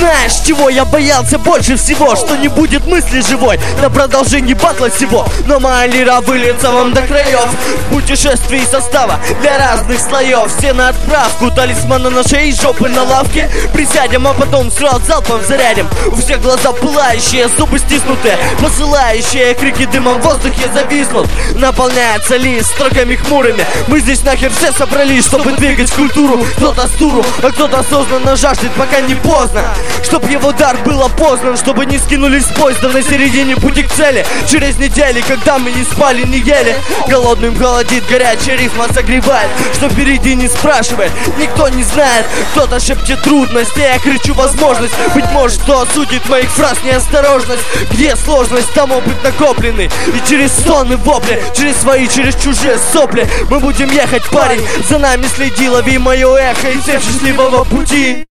Знаешь, чего я боялся больше всего? Что не будет мысли живой на продолжении батла всего. Но моя лира выльется вам до краев. Путешествий состава для разных слоев. Все на отправку, талисмана на шее, жопы на лавке. Присядем, а потом сразу залпом зарядим. У всех глаза пылающие, зубы стиснутые, посылающие крики дымом в воздухе зависнут. Наполняется лист строками хмурыми. Мы здесь нахер все собрались, чтобы двигать культуру. Кто-то с туру, а кто-то осознанно жаждет, пока не поздно. Чтоб его дар был опознан, чтобы не скинулись с поезда на середине пути к цели. Через недели, когда мы не спали, не ели. Голодным холодит, горячая рифма согревает. Что впереди не спрашивает, никто не знает. Кто-то шепчет трудность, а я кричу возможность. Быть может, кто осудит моих фраз неосторожность. Где сложность, там опыт накопленный. И через стоны вопли, через свои, через чужие сопли мы будем ехать, парень. За нами следи, лови мое эхо и всем счастливого пути.